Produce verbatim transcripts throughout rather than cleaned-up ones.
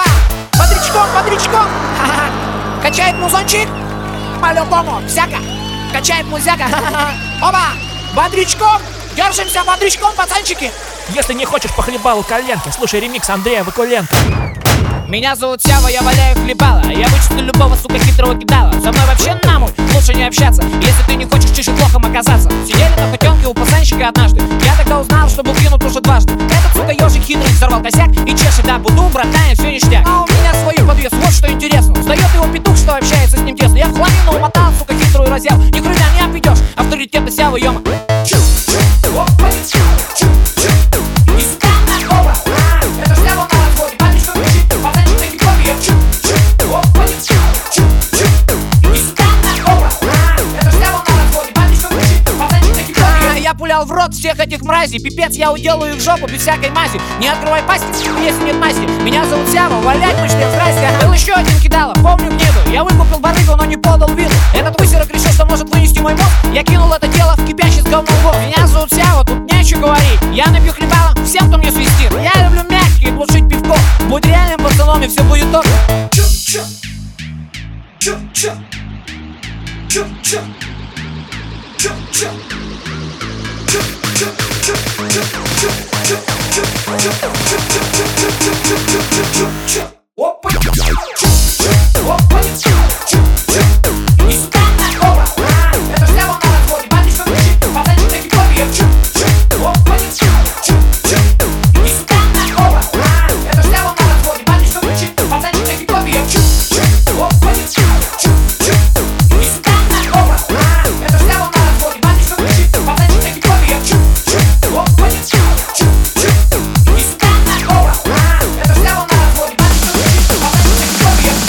Бодрячком, бодрячком. Ха-ха. Качает музончик. По-любому, всяко. Качает музяка. Оба. Бодрячком. Держимся бодрячком, пацанчики. Если не хочешь похлебалу коленки, слушай ремикс Андрея Вакуленко. Меня зовут Сява, я валяю хлебала. Я вычислю любого, сука, хитрого кидала. Со мной вообще нахуй лучше не общаться, если ты не хочешь чуть-чуть плохом оказаться. Сидели на хотенке у пацанчика однажды. Я тогда узнал, что был кинут уже дважды. Этот, сука, ежик хитрый взорвал косяк и чешет, да, буду, братан, все ништяк. А у меня свой подъезд, вот что интересно. Сдает его петух, что общается с ним тесно. Я в хламину умотал, сука, хитрую разъял. Ни хрена не обведешь, авторитета Сявы, ёма. Я пулял в рот всех этих мразей. Пипец, я уделаю их в жопу без всякой мази. Не открывай пасть, если нет масти. Меня зовут Сява, валять мы член, здрасте. Был еще один кидала, помню гниду. Я выкупил барыгу, но не подал виду. Этот высерок решил, что может вынести мой мозг. Я кинул это дело в кипящий с говном вод. Меня зовут Сява, тут нечего говорить. Я напью хлебала всем, кто мне свистит. Я люблю мягкие, глушить пивко. Будь реальным пацаном, и все будет топ. Чу-чу, чу-чу, чу-чу, чу-чу. Опа! Опа! И сюда на оба! Это ж Сява на разводе, батюшка кричит, пацанчик на хип-хопе. Опа! И сюда на оба! Это ж Сява на разводе, батюшка кричит, пацанчик на хип-хопе. Опа! И сюда на оба! Это ж Сява на разводе, батюшка кричит, пацанчик на хип-хопе. Опа! И сюда на оба! Это ж Сява на разводе, батюшка кричит, пацанчик на хип-хопе.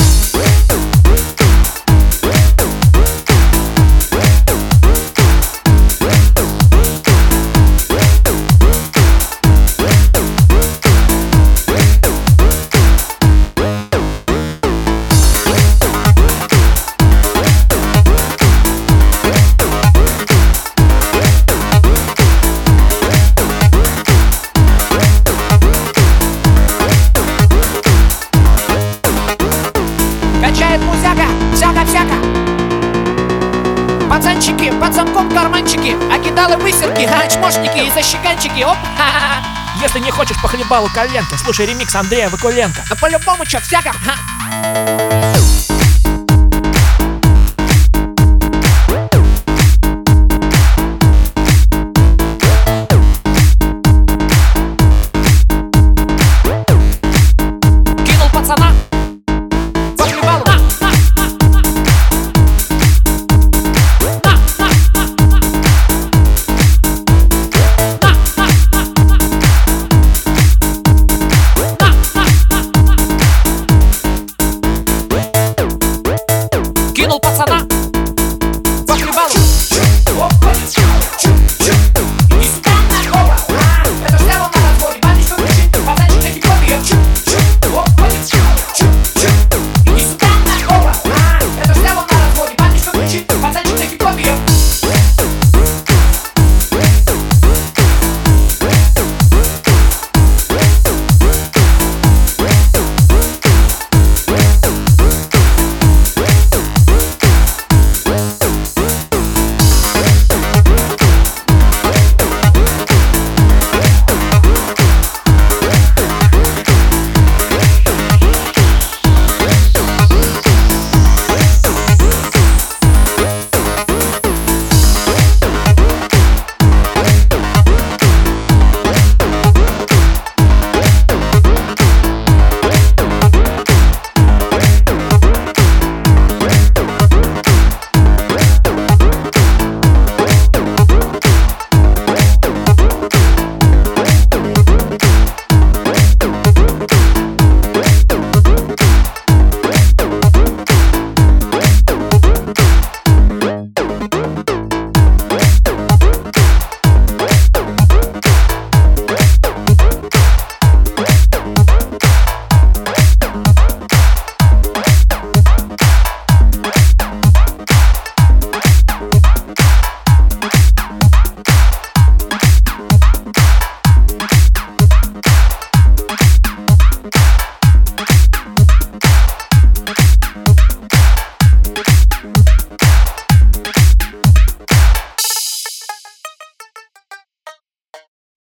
Качает музяка, всяко-всяко. Пацанчики, пацанком карманчики, а кидалы высерки, а чмошники и защеканчики. Оп, ха-ха-ха. Если не хочешь похлебалу коленки, слушай ремикс Андрея Вакуленко. Да по-любому чё, всяко. Ха. Кинул пацана.